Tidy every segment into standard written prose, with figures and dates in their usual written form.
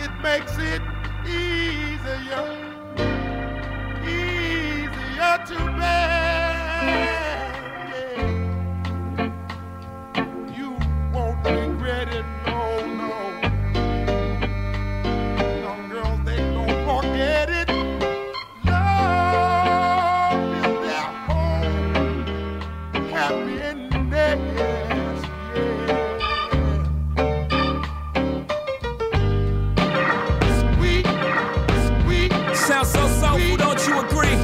it makes it easier to bear. You won't regret it, no. Young girls, they don't forget it. Love is their home, happiness, Sweet. Sounds so soulful, don't you agree?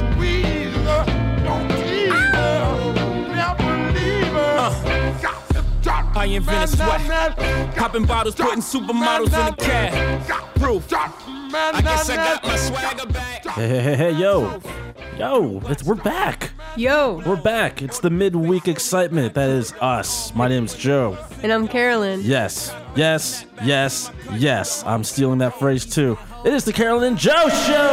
I invented sweat, popping bottles, putting supermodels in the cab. Proof. I guess I got my swagger back. Hey, yo, we're back. We're back. It's the midweek excitement. That is us. My name's Joe. And I'm Carolyn. Yes. I'm stealing that phrase too. It is the Carolyn and Joe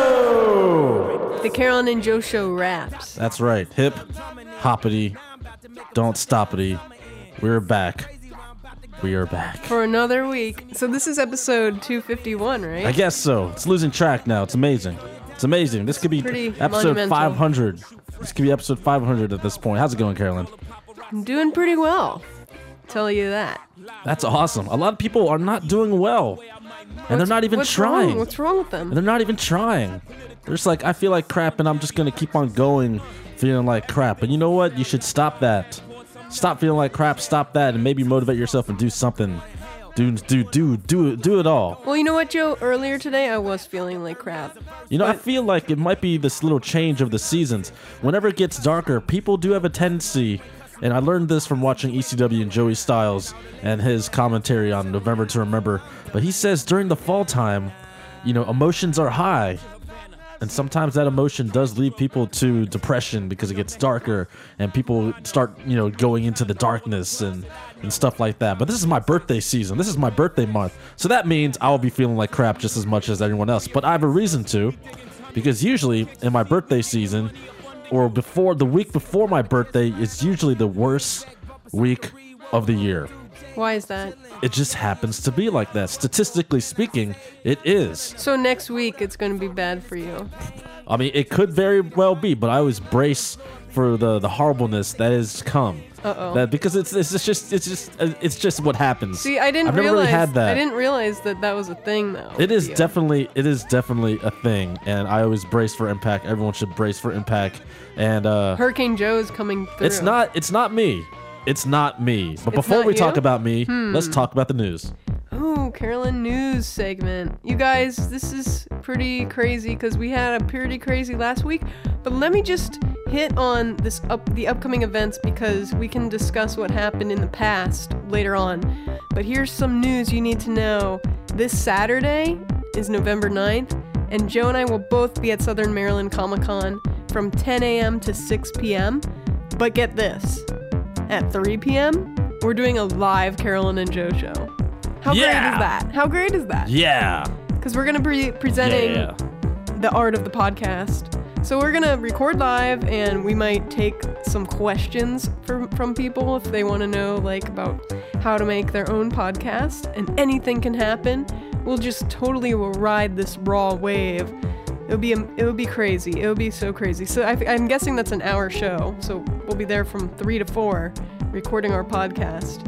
Show. The Carolyn and Joe Show raps. That's right. Hip, hoppity, don't stoppity. We're back. We are back. For another week. So this is episode 251, right? I guess so. It's losing track now. It's amazing. This could be pretty episode monumental. 500. This could be episode 500 at this point. How's it going, Carolyn? I'm doing pretty well. Tell you that. That's awesome. A lot of people are not doing well. And they're not even trying. What's wrong with them? And they're not even trying. They're just like, I feel like crap and I'm just going to keep on going feeling like crap. And you know what? You should stop that. Stop feeling like crap, stop that, and maybe motivate yourself and do something. Do it all. Well, you know what, Joe? Earlier today, I was feeling like crap. You know, I feel like it might be this little change of the seasons. Whenever it gets darker, people do have a tendency, and I learned this from watching ECW and Joey Styles and his commentary on November to Remember, but he says during the fall time, you know, emotions are high. And sometimes that emotion does lead people to depression because it gets darker and people start, you know, going into the darkness and stuff like that. But this is my birthday season. This is my birthday month. So that means I'll be feeling like crap just as much as anyone else. But I have a reason to, because usually in my birthday season or before the week before my birthday is usually the worst week of the year. Why is that? It just happens to be like that. Statistically speaking, it is. So next week, it's going to be bad for you. I mean, it could very well be, but I always brace for the horribleness that is to come. That because it's just what happens. See, I didn't I've never realize really had that. I didn't realize that was a thing, though. It is definitely a thing, and I always brace for impact. Everyone should brace for impact. And Hurricane Joe is coming through. It's not me. It's not me. But before we talk about me, let's talk about the news. Ooh, Carolyn news segment. You guys, this is pretty crazy because we had a pretty crazy last week. But let me just hit on the upcoming events because we can discuss what happened in the past later on. But here's some news you need to know. This Saturday is November 9th, and Joe and I will both be at Southern Maryland Comic-Con from 10 a.m. to 6 p.m. But get this. At 3 p.m., we're doing a live Carolyn and Joe show. How great is that? Yeah. Because we're going to be presenting the art of the podcast. So we're going to record live, and we might take some questions from people if they want to know, like, about how to make their own podcast, and anything can happen. We'll just totally ride this raw wave. It would be crazy. It would be so crazy. So I'm guessing that's an hour show. So we'll be there from 3 to 4 recording our podcast.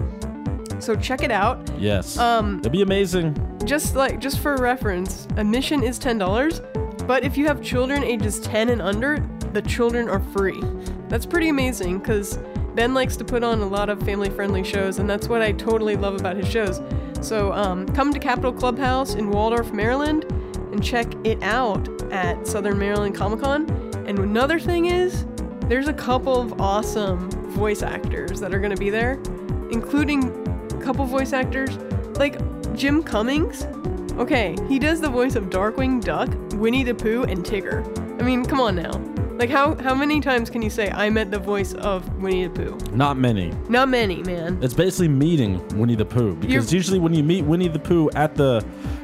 So check it out. Yes. It'd be amazing. Just for reference, admission is $10, but if you have children ages 10 and under, the children are free. That's pretty amazing because Ben likes to put on a lot of family-friendly shows, and that's what I totally love about his shows. So come to Capitol Clubhouse in Waldorf, Maryland, and check it out at Southern Maryland Comic-Con. And another thing is, there's a couple of awesome voice actors that are going to be there, including a couple voice actors like Jim Cummings. Okay, he does the voice of Darkwing Duck, Winnie the Pooh, and Tigger. I mean, come on now. Like, how many times can you say, I met the voice of Winnie the Pooh? Not many. Not many, man. It's basically meeting Winnie the Pooh. Because usually when you meet Winnie the Pooh at the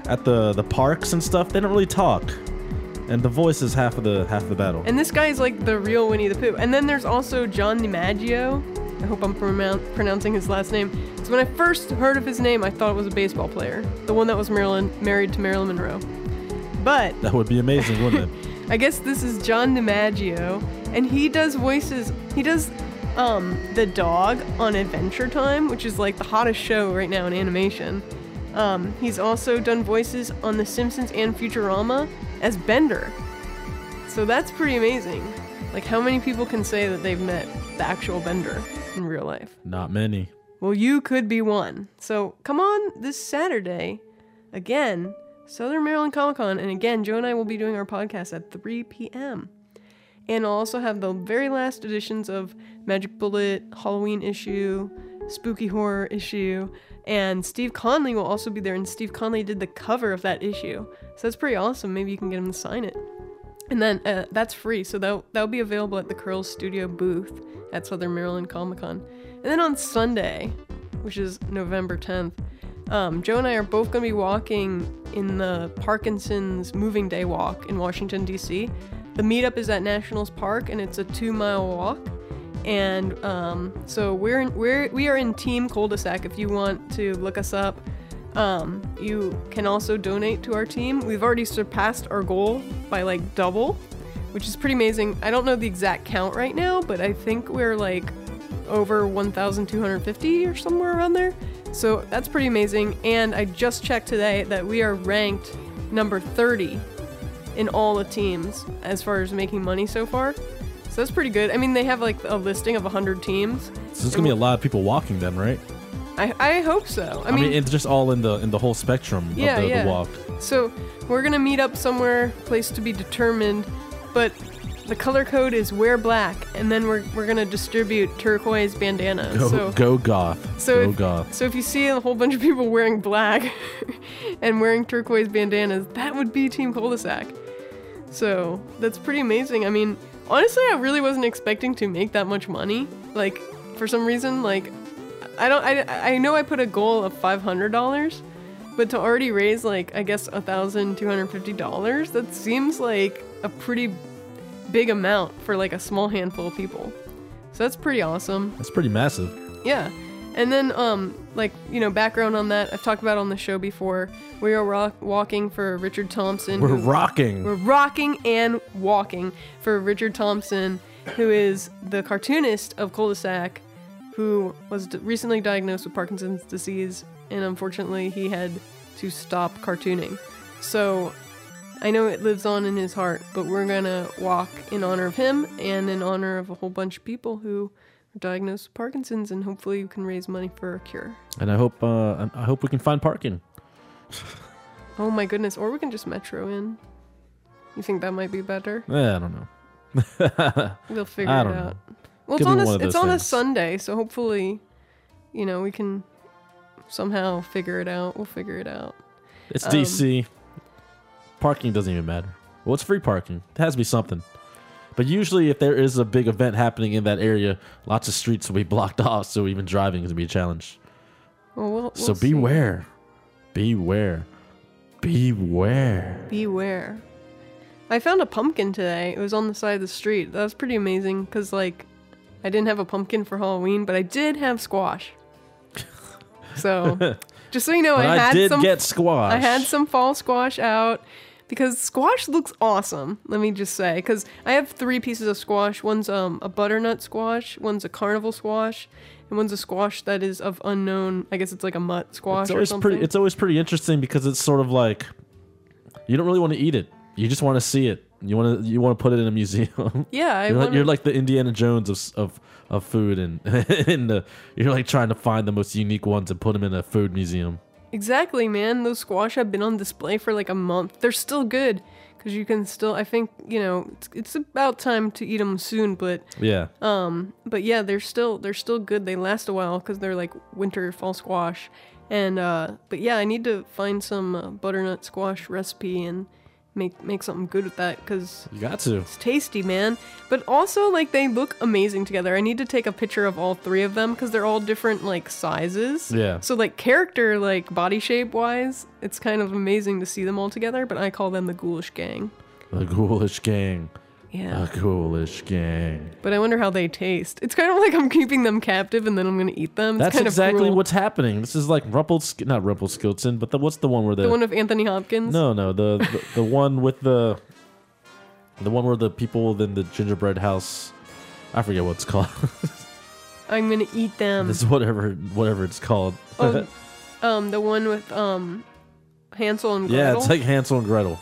parks and stuff, they don't really talk. And the voice is half of the battle. And this guy is like the real Winnie the Pooh. And then there's also John DiMaggio. I hope I'm pronouncing his last name. So when I first heard of his name, I thought it was a baseball player, the one that was married to Marilyn Monroe. But That would be amazing, wouldn't it? I guess this is John DiMaggio, and he does voices. He does the dog on Adventure Time, which is like the hottest show right now in animation. He's also done voices on The Simpsons and Futurama as Bender. So that's pretty amazing. Like, how many people can say that they've met the actual Bender in real life? Not many. Well, you could be one. So come on this Saturday, again, Southern Maryland Comic-Con, and again, Joe and I will be doing our podcast at 3 p.m. And I'll also have the very last editions of Magic Bullet, Halloween issue, Spooky Horror issue, and Steve Conley will also be there, and Steve Conley did the cover of that issue. So that's pretty awesome. Maybe you can get him to sign it. And then that's free, so that'll be available at the Curls Studio booth at Southern Maryland Comic-Con. And then on Sunday, which is November 10th, Joe and I are both going to be walking in the Parkinson's Moving Day Walk in Washington, D.C. The meetup is at Nationals Park, and it's a 2-mile walk. And so we are in Team Cul-de-sac. If you want to look us up, you can also donate to our team. We've already surpassed our goal by like double, which is pretty amazing. I don't know the exact count right now, but I think we're like over 1,250 or somewhere around there. So that's pretty amazing. And I just checked today that we are ranked number 30 in all the teams as far as making money so far. So that's pretty good. I mean, they have like a listing of 100 teams. So there's gonna be a lot of people walking then, right? I hope so. I mean, it's just all in the whole spectrum of the walk. So we're gonna meet up somewhere, place to be determined, but the color code is wear black, and then we're gonna distribute turquoise bandanas. Go goth. So goth. So if you see a whole bunch of people wearing black and wearing turquoise bandanas, that would be Team Cul-de-sac. So that's pretty amazing. I mean, honestly, I really wasn't expecting to make that much money. Like, for some reason, like, I know I put a goal of $500, but to already raise, like, I guess $1,250, that seems like a pretty big amount for, like, a small handful of people. So that's pretty awesome. That's pretty massive. Yeah. And then, like, you know, background on that, I've talked about on the show before, we are walking for Richard Thompson. We're rocking and walking for Richard Thompson, who is the cartoonist of Cul-de-sac, who was recently diagnosed with Parkinson's disease, and unfortunately he had to stop cartooning. So I know it lives on in his heart, but we're gonna walk in honor of him and in honor of a whole bunch of people who are diagnosed with Parkinson's, and hopefully you can raise money for a cure. And I hope we can find parking. Oh my goodness, or we can just metro in. You think that might be better? I don't know. We'll figure it out. Well, it's on a Sunday, so hopefully, you know, we can somehow figure it out. We'll figure it out. It's DC. Parking doesn't even matter. Well, it's free parking. It has to be something. But usually, if there is a big event happening in that area, lots of streets will be blocked off, so even driving is going to be a challenge. Well, we'll so see. Beware. Beware. Beware. Beware. I found a pumpkin today. It was on the side of the street. That was pretty amazing, because, like, I didn't have a pumpkin for Halloween, but I did have squash. So, just so you know, I did get squash. I had some fall squash out, because squash looks awesome, let me just say. Because I have 3 pieces of squash. One's a butternut squash, one's a carnival squash, and one's a squash that is of unknown, I guess it's like a mutt squash or something. It's always pretty interesting, because it's sort of like, you don't really want to eat it. You just want to see it. You want to put it in a museum. Yeah, you're like the Indiana Jones of food, and you're like trying to find the most unique ones and put them in a food museum. Exactly, man. Those squash have been on display for like a month. They're still good because you can still. I think, you know, it's about time to eat them soon. But yeah. But yeah, they're still good. They last a while because they're like winter fall squash. And but yeah, I need to find some butternut squash recipe and make something good with that, because you got to. It's tasty, man. But also, like, they look amazing together. I need to take a picture of all 3 of them because they're all different, like, sizes. Yeah. So, like, character, like, body shape wise, it's kind of amazing to see them all together. But I call them the Ghoulish Gang. The Ghoulish Gang. Yeah. A ghoulish gang. But I wonder how they taste. It's kind of like I'm keeping them captive and then I'm going to eat them. It's That's kind exactly of cruel. what's happening. This is like not Rumpelstiltskin, but what's the one where The one of Anthony Hopkins? No, the one with the one where the people in the gingerbread house. I forget what it's called. I'm going to eat them. It's whatever it's called. The one with Hansel and Gretel. Yeah, it's like Hansel and Gretel.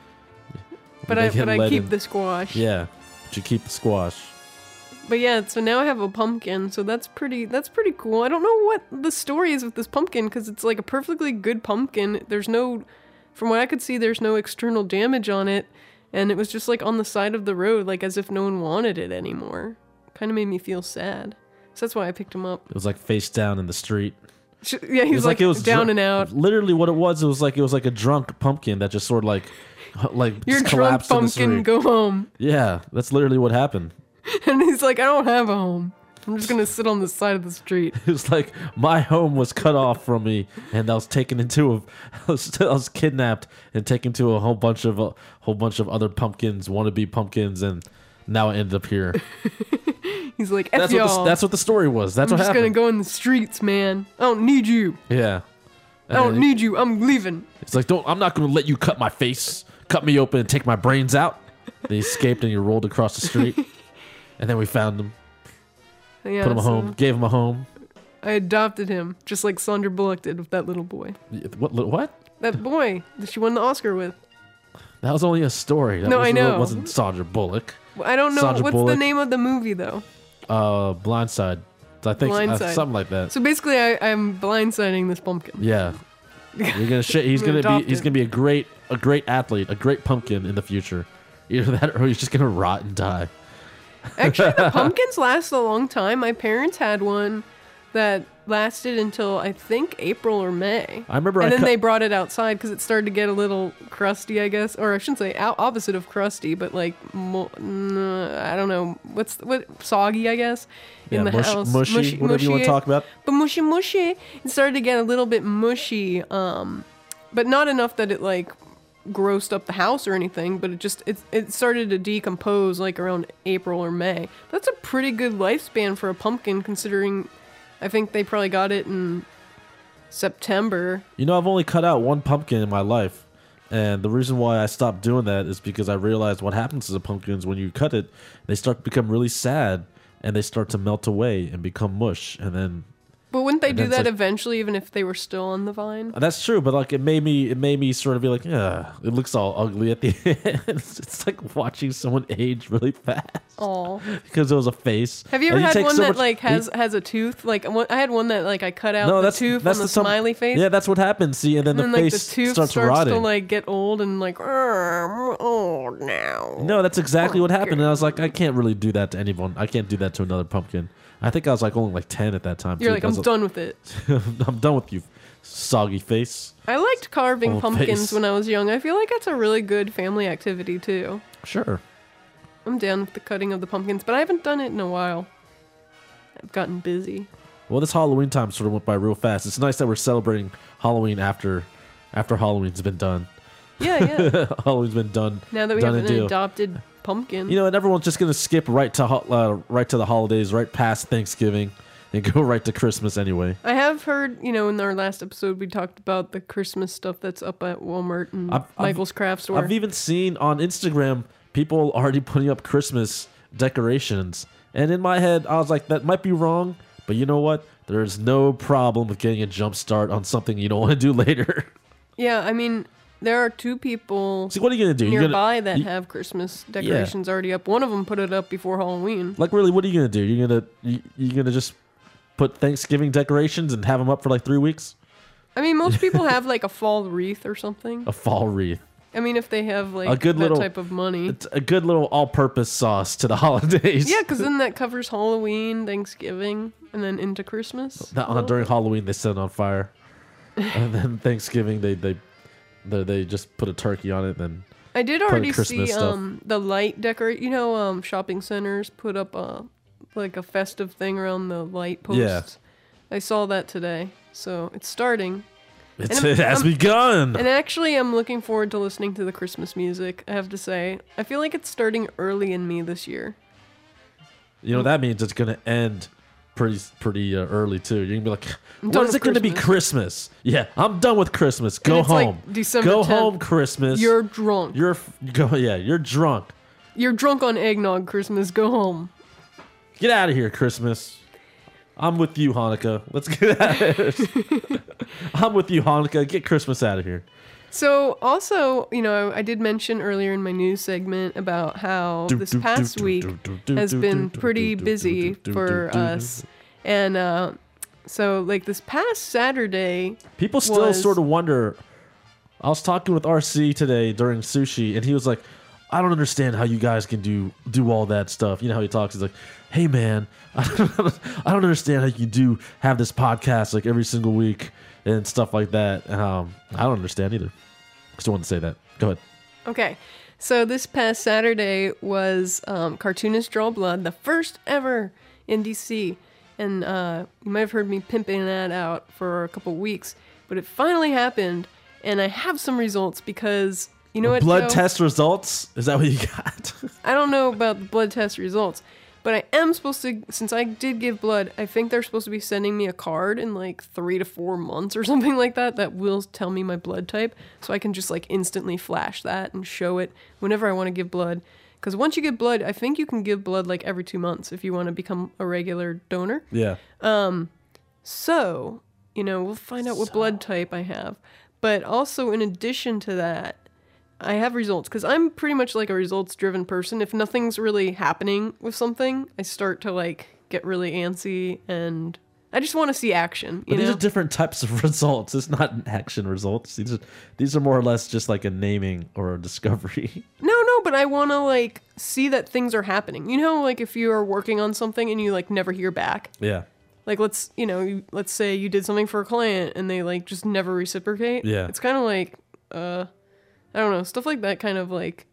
But They I get led keep in. the squash. Yeah, but you keep the squash. But yeah, so now I have a pumpkin, so that's pretty cool. I don't know what the story is with this pumpkin because it's like a perfectly good pumpkin. From what I could see, there's no external damage on it, and it was just like on the side of the road, like as if no one wanted it anymore. Kind of made me feel sad. So that's why I picked him up. It was like face down in the street. Yeah, he's like down and out. Literally, what it was like a drunk pumpkin that just sort of like You're just drunk collapsed in the pumpkin, street. go home. Yeah, that's literally what happened. And he's like, I don't have a home. I'm just gonna sit on the side of the street. It was like my home was cut off from me, and I was taken into I was kidnapped and taken to a whole bunch of other pumpkins, wannabe pumpkins, and now I ended up here. He's like, F y'all. That's what the story was. That's I'm what just happened. gonna go in the streets, man. I don't need you. Yeah. I don't need you. I'm leaving. It's like, I'm not going to let you cut my face, cut me open, and take my brains out. They escaped, and he rolled across the street, and then we found him, Yeah, put him so home, gave him a home. I adopted him, just like Sandra Bullock did with that little boy. What? That boy that she won the Oscar with. That was only a story. I know. It wasn't Sandra Bullock. I don't know. Sandra What's Bullock. the name of the movie, though? Blindside. I think Blindside. something like that. So basically, I'm blindsiding this pumpkin. Yeah. You're gonna he's I'm gonna gonna be a great athlete, a great pumpkin in the future. Either that or he's just gonna rot and die. Actually, the pumpkins last a long time. My parents had one that lasted until I think April or May. I remember And then they brought it outside because it started to get a little crusty, I guess. Or I shouldn't say opposite of crusty, but like, I don't know. What soggy, I guess, in the house. Mushy, whatever you want to talk about. But mushy. It started to get a little bit mushy, but not enough that it like grossed up the house or anything, but it started to decompose like around April or May. That's a pretty good lifespan for a pumpkin, considering I think they probably got it in September. You know, I've only cut out one pumpkin in my life, and the reason why I stopped doing that is because I realized what happens to the pumpkins when you cut it, they start to become really sad, and they start to melt away and become mush, and then... But wouldn't they And do then it's that like- eventually, even if they were still on the vine? That's true, but like it made me sort of be like, yeah, it looks all ugly at the end. It's like watching someone age really fast Oh. because it was a face. Have you ever And had take one so that much- like has a tooth? Like I had one that like I cut out No, the that's tooth that's on the some- smiley face. Yeah, that's what happens. See, and then and the then like face the tooth starts starts rotting. to like get old and like, I'm old now. No, that's exactly what happened. And I was like, I can't really do that to anyone. I can't do that to another pumpkin. I think I was like only like 10 at that time. You're too, like, I'm 'cause done with it. I'm done with you, soggy face. I liked carving Old pumpkins face. when I was young. I feel like that's a really good family activity too. Sure. I'm down with the cutting of the pumpkins, but I haven't done it in a while. I've gotten busy. Well, this Halloween time sort of went by real fast. It's nice that we're celebrating Halloween after Halloween's been done. Yeah. Halloween's been done. Now that we done have and an deal. adopted pumpkin. You know, and everyone's just gonna skip right to the holidays, right past Thanksgiving, and go right to Christmas anyway. I have heard, in our last episode we talked about the Christmas stuff that's up at Walmart and Michael's Craft Store. I've even seen on Instagram people already putting up Christmas decorations, and in my head, I was like, that might be wrong, but you know what? There's no problem with getting a jump start on something you don't want to do later. Yeah, I mean, there are two people See, what are you gonna do? You're nearby gonna, that you- have Christmas decorations already up. One of them put it up before Halloween. Like, really, what are you gonna do? You're gonna just put Thanksgiving decorations and have them up for like 3 weeks? I mean, most people have like a fall wreath or something. A fall wreath. I mean, if they have like A good that little- type of money. It's a good little all-purpose sauce to the holidays. Yeah, because then that covers Halloween, Thanksgiving, and then into Christmas. During Halloween, they set it on fire, and then Thanksgiving, they just put a turkey on it. Then I did put already Christmas see stuff. the light decorate. Shopping centers put up like a festive thing around the light posts. Yeah. I saw that today, so it's starting. It has begun. And actually, I'm looking forward to listening to the Christmas music, I have to say. I feel like it's starting early in me this year. You know, that means it's going to end pretty early, too. You're going to be like, I'm when done is with it going to be Christmas? Yeah, I'm done with Christmas. Go it's like home. December Go 10th. home, Christmas. You're drunk. You're drunk. You're drunk on eggnog, Christmas. Go home. Get out of here, Christmas. I'm with you, Hanukkah. Let's get out of here. I'm with you, Hanukkah. Get Christmas out of here. So, also, you know, I did mention earlier in my news segment about how this past week has been pretty busy for us. And so, like, this past Saturday... People still sort of wonder... I was talking with RC today during sushi, and he was like, I don't understand how you guys can do all that stuff. You know how he talks? He's like, hey, man, I don't understand how you have this podcast like every single week and stuff like that. I don't understand either. Just wanted to say that. Go ahead. Okay. So this past Saturday was Cartoonist Draw Blood, the first ever in DC. And you might have heard me pimping that out for a couple weeks. But it finally happened, and I have some results because... You know what, blood Joe? test results? Is that what you got? I don't know about the blood test results, but I am supposed to, since I did give blood, I think they're supposed to be sending me a card in like 3 to 4 months or something like that will tell me my blood type, so I can just like instantly flash that and show it whenever I want to give blood. Because once you give blood, I think you can give blood like every 2 months if you want to become a regular donor. Yeah. So, you know, we'll find out what blood type I have. But also, in addition to that, I have results, because I'm pretty much like a results-driven person. If nothing's really happening with something, I start to like get really antsy, and I just want to see action. But these are different types of results. It's not action results. These are more or less just like a naming or a discovery. No, but I want to like see that things are happening. You know, like if you are working on something and you like never hear back. Yeah. Like let's say you did something for a client and they like just never reciprocate. Yeah. It's kind of like I don't know, stuff like that kind of like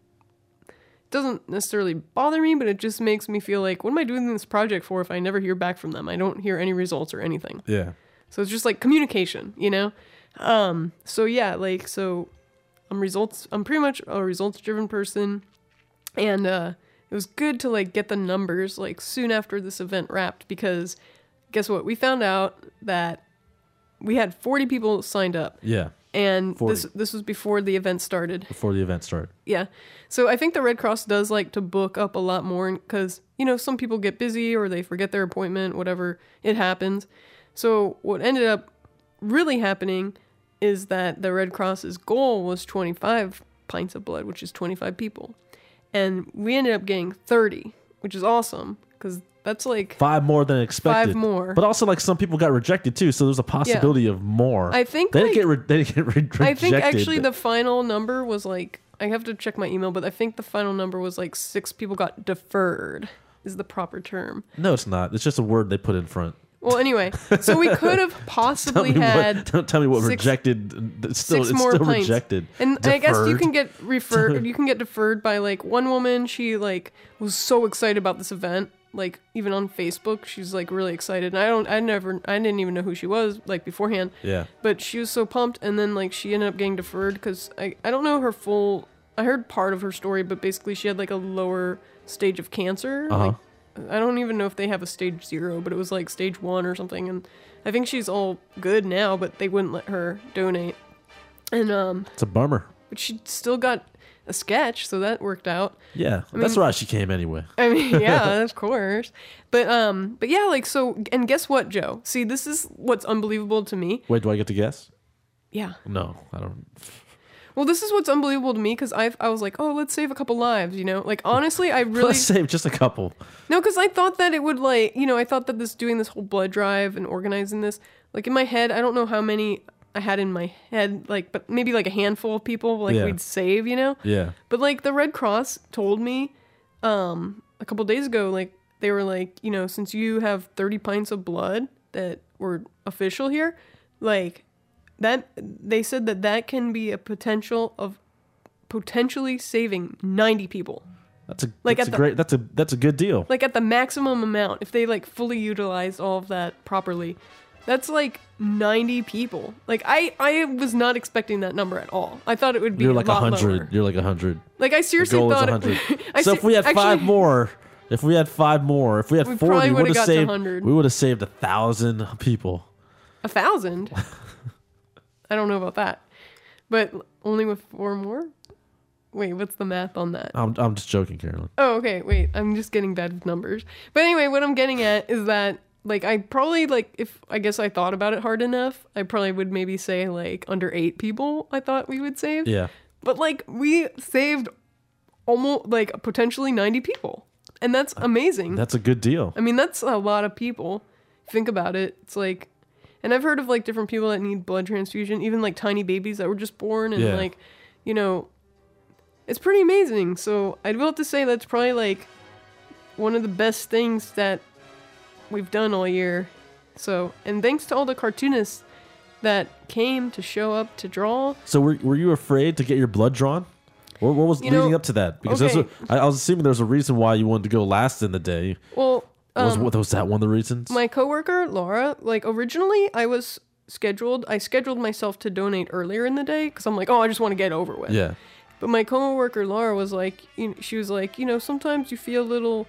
doesn't necessarily bother me, but it just makes me feel like, what am I doing this project for if I never hear back from them? I don't hear any results or anything. Yeah. So it's just like communication, you know? So yeah, like, so I'm pretty much a results-driven person, and it was good to like get the numbers like soon after this event wrapped, because guess what? We found out that we had 40 people signed up. Yeah. And this was before the event started. Before the event started. Yeah. So I think the Red Cross does like to book up a lot more because, you know, some people get busy or they forget their appointment, whatever, it happens. So what ended up really happening is that the Red Cross's goal was 25 pints of blood, which is 25 people. And we ended up getting 30, which is awesome because that's like 5 more than expected. 5 more. But also, like, some people got rejected too, so there's a possibility of more. I think they didn't get rejected. I think actually the final number was like, I have to check my email, but I think the final number was like 6 people got deferred is the proper term. No, it's not. It's just a word they put in front. Well, anyway, so we could have possibly don't tell me what 6 rejected. It's still pints. rejected. And Deferred. I guess you can get referred. You can get deferred by like one woman. She like was so excited about this event. Like even on Facebook, she's like really excited. And I didn't even know who she was like beforehand. Yeah. But she was so pumped, and then like she ended up getting deferred because I don't know her full. I heard part of her story, but basically she had like a lower stage of cancer. Like, I don't even know if they have a stage 0, but it was like stage 1 or something. And I think she's all good now, but they wouldn't let her donate. And it's a bummer. But she still got a sketch, so that worked out. Yeah, that's why she came anyway. I mean, yeah, of course. But yeah, like so. And guess what, Joe? See, this is what's unbelievable to me. Wait, do I get to guess? Yeah. No, I don't. Well, this is what's unbelievable to me because I was like, oh, let's save a couple lives, you know? Like, honestly, I really... Let's save just a couple. No, because I thought that it would, like, you know, I thought that doing this whole blood drive and organizing this, like, in my head, I don't know how many I had in my head, like, but maybe, like, a handful of people, like, we'd save, you know? Yeah. But, like, the Red Cross told me a couple days ago, like, they were like, you know, since you have 30 pints of blood that were official here, like... That they said that can be a potential of potentially saving 90 people. That's a good deal. Like at the maximum amount, if they like fully utilized all of that properly, That's like 90 people. Like I was not expecting that number at all. I thought it would be You're like a lot 100. lower. You're like 100. Like I The seriously goal is thought 100. it. So if we had five more, if we had 40, probably we would would've got have to saved. 100. We would have saved 1,000 people. 1,000. I don't know about that, but only with 4 more. Wait, what's the math on that? I'm just joking, Carolyn. Oh, okay. Wait, I'm just getting bad with numbers. But anyway, what I'm getting at is that, like, I probably, like, if I guess I thought about it hard enough, I probably would maybe say, like, under 8 people I thought we would save. Yeah. But, like, we saved almost, like, potentially 90 people. And that's amazing. That's a good deal. I mean, that's a lot of people. Think about it. It's like, and I've heard of, like, different people that need blood transfusion, even, like, tiny babies that were just born. And, like, you know, it's pretty amazing. So I'd will have to say that's probably like one of the best things that we've done all year. So, and thanks to all the cartoonists that came to show up to draw. So were you afraid to get your blood drawn? What was leading up to that? Because I was assuming there was a reason why you wanted to go last in the day. Well, was that one of the reasons? My coworker Laura, like originally I scheduled myself to donate earlier in the day because I'm like, oh, I just want to get over with. Yeah. But my coworker Laura was like, she was like, you know, sometimes you feel a little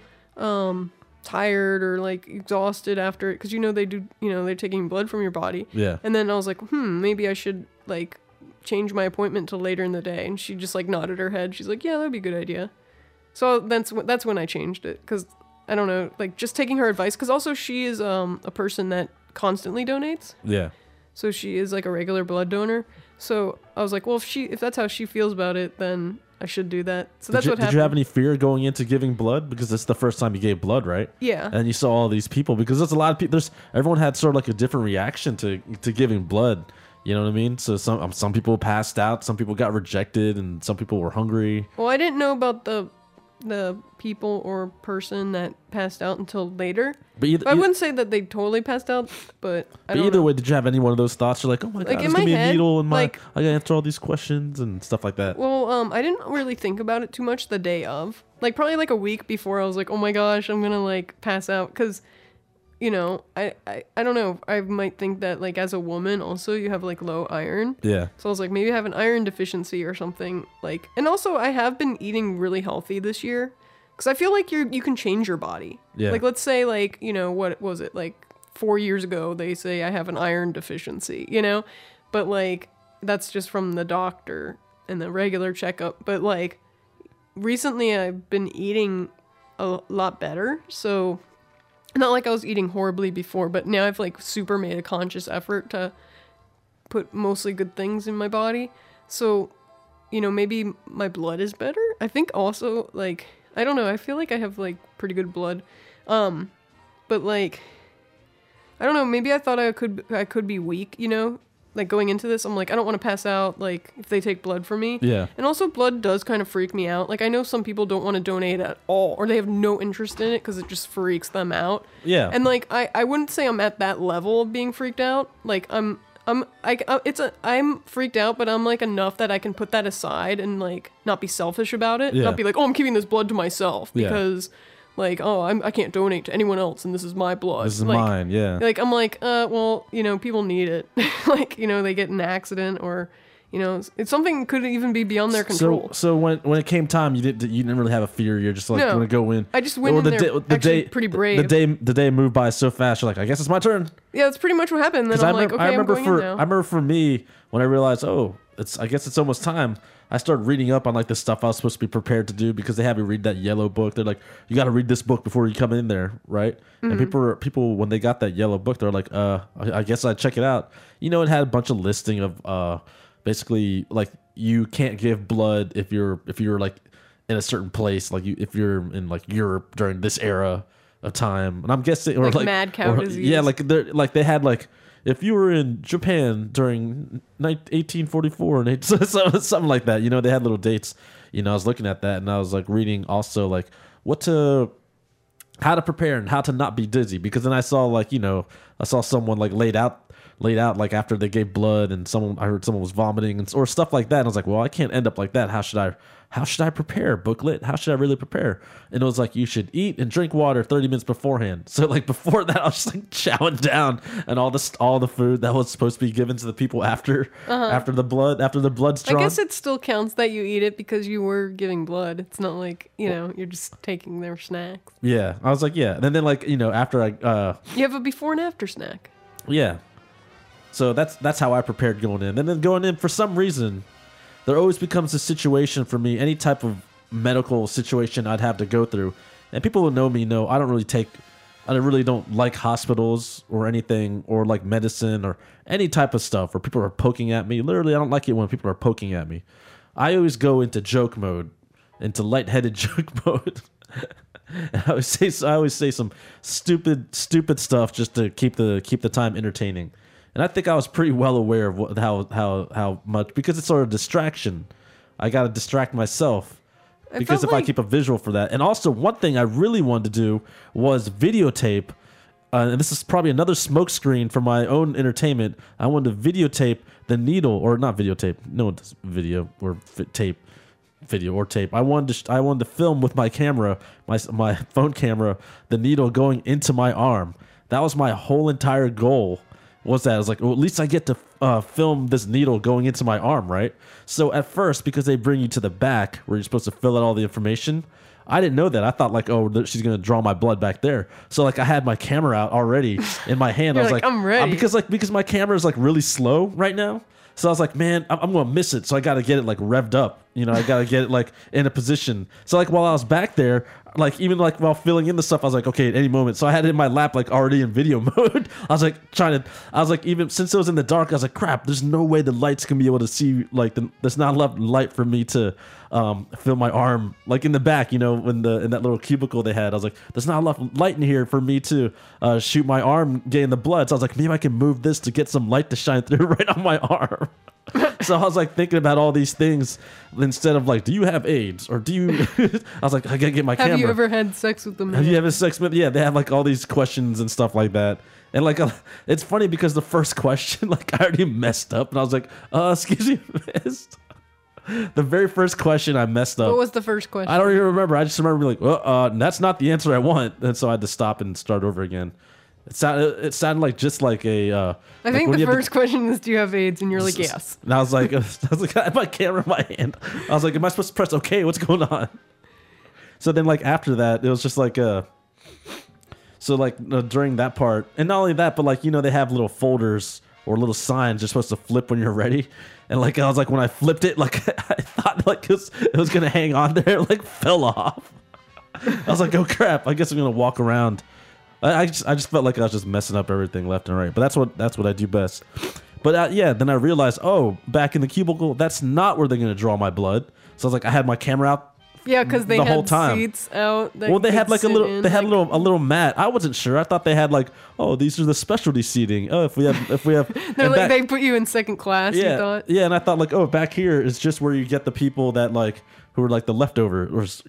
tired or like exhausted after it because they do, they're taking blood from your body. Yeah. And then I was like, maybe I should like change my appointment to later in the day. And she just like nodded her head. She's like, yeah, that'd be a good idea. So that's when I changed it because I don't know, like just taking her advice because also she is a person that constantly donates. Yeah. So she is like a regular blood donor. So I was like, well, if that's how she feels about it, then I should do that. So that's what happened. Did you have any fear going into giving blood? Because it's the first time you gave blood, right? Yeah. And you saw all these people because there's a lot of people. Everyone had sort of like a different reaction to giving blood. You know what I mean? So some people passed out, some people got rejected, and some people were hungry. Well, I didn't know about the people or person that passed out until later. But I wouldn't say that they totally passed out, but I don't either know. way, did you have any one of those thoughts? You're like, oh my god, there's gonna be a needle in my. I gotta answer all these questions and stuff like that. Well, I didn't really think about it too much the day of. Like probably like a week before, I was like, oh my gosh, I'm gonna like pass out because. I don't know. I might think that like as a woman also you have like low iron. Yeah. So I was like maybe I have an iron deficiency or something like. And also I have been eating really healthy this year because I feel like you can change your body. Yeah. Like let's say like what was it like 4 years ago they say I have an iron deficiency, but like that's just from the doctor and the regular checkup. But like recently I've been eating a lot better, so. Not like I was eating horribly before, but now I've like super made a conscious effort to put mostly good things in my body. So, maybe my blood is better. I think also like, I don't know, I feel like I have like pretty good blood. But like, I don't know, maybe I thought I could be weak, like going into this, I'm like, I don't want to pass out, like, if they take blood from me. Yeah. And also, blood does kind of freak me out. Like, I know some people don't want to donate at all, or they have no interest in it because it just freaks them out. Yeah. And, like, I wouldn't say I'm at that level of being freaked out. Like, I'm freaked out, but I'm, like, enough that I can put that aside and, like, not be selfish about it. Yeah. Not be like, oh, I'm keeping this blood to myself because... Yeah. Like, oh, I can't donate to anyone else, and this is my blood. This is like, mine, yeah. Like, I'm like, well, people need it. Like, they get in an accident, or, it's something could even be beyond their control. So when it came time, you didn't really have a fear. You're just like, gonna go in. I just went in there actually pretty brave. The day moved by so fast. You're like, I guess it's my turn. Yeah, that's pretty much what happened. Then I'm like, okay, I'm going in now. I remember for me when I realized, I guess it's almost time. I started reading up on like the stuff I was supposed to be prepared to do because they have you read that yellow book. They're like, you got to read this book before you come in there, right? Mm-hmm. And people when they got that yellow book, they're like, I guess I'd check it out. It had a bunch of listing of basically like you can't give blood if you're like in a certain place, like if you're in like Europe during this era of time, and I'm guessing or like mad cow disease. Yeah, they had like. If you were in Japan during 1844 and something like that, they had little dates. I was looking at that and I was like reading also like how to prepare and how to not be dizzy, because then I saw like I saw someone like laid out laid out like after they gave blood and I heard someone was vomiting or stuff like that. And I was like, well, I can't end up like that. How should I prepare, booklet? How should I really prepare? And it was like, you should eat and drink water 30 minutes beforehand. So like before that, I was just like chowing down and all the food that was supposed to be given to the people after the blood's drawn. I guess it still counts that you eat it because you were giving blood. It's not like, you're just taking their snacks. Yeah. I was like, yeah. And then like, after you have a before and after snack. Yeah. So that's how I prepared going in. And then going in, for some reason, there always becomes a situation for me, any type of medical situation I'd have to go through. And people who know me know I really don't like hospitals or anything, or like medicine or any type of stuff where people are poking at me. Literally, I don't like it when people are poking at me. I always go into joke mode, into lightheaded joke mode. I always say some stupid stuff just to keep the time entertaining. And I think I was pretty well aware of how much, because it's sort of distraction. I got to distract myself because if I keep a visual for that. And also, one thing I really wanted to do was videotape. And this is probably another smokescreen for my own entertainment. I wanted to videotape the needle, or not videotape. No one does video or tape. Video or tape. I wanted to film with my camera, my phone camera, the needle going into my arm. That was my whole entire goal. Was that I was like, well, at least I get to film this needle going into my arm, right? So at first, because they bring you to the back where you're supposed to fill out all the information, I didn't know that. I thought like, oh, she's gonna draw my blood back there. So like, I had my camera out already in my hand. I was like, I'm ready, because my camera is like really slow right now. So I was like, man, I'm gonna miss it. So I got to get it like revved up. I got to get it like in a position. So like while I was back there, like even like while filling in the stuff, I was like, okay, at any moment. So I had it in my lap, like already in video mode. I was like, even since it was in the dark, I was like, crap, there's no way the lights can be able to see, like there's not enough light for me to film my arm, like in the back, in that little cubicle they had. I was like, there's not enough light in here for me to shoot my arm, getting the blood. So I was like, maybe I can move this to get some light to shine through right on my arm. So I was like thinking about all these things instead of like, do you have AIDS or do you? I was like, I gotta get my camera. Have you ever had sex with them? Have you ever sex with? Yeah, they have like all these questions and stuff like that. And like, it's funny because the first question, like I already messed up, and I was like, excuse me, miss. The very first question I messed up. What was the first question? I don't even remember. I just remember being like, that's not the answer I want, and so I had to stop and start over again. It sounded like just like a. I think the first question is, do you have AIDS? And you're like, yes. And I was like, I had my camera in my hand. I was like, am I supposed to press okay? What's going on? So then, like after that, it was just like so like during that part, and not only that, but like they have little folders or little signs you're supposed to flip when you're ready. And like I was like, when I flipped it, like I thought like it was gonna hang on there, it, like fell off. I was like, oh crap! I guess I'm gonna walk around. I just felt like I was just messing up everything left and right. But that's what I do best. But yeah, then I realized, back in the cubicle, that's not where they're gonna draw my blood. So I was like, I had my camera out. Yeah, because they the had whole time. seats out. Well, they had like a little mat. I wasn't sure. I thought they had like, these are the specialty seating. Oh, if we have. They're like they put you in second class. Yeah, you thought. Yeah, and I thought like, back here is just where you get the people that like who are like the leftovers,